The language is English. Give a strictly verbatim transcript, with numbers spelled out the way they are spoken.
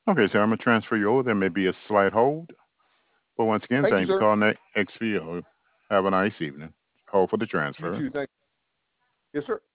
Okay, sir, I'm gonna transfer you over. There may be a slight hold, but once again, Thank you, thank you for sir. calling X P O. Have a nice evening. Hold for the You transfer. too. Thank you. Yes, sir.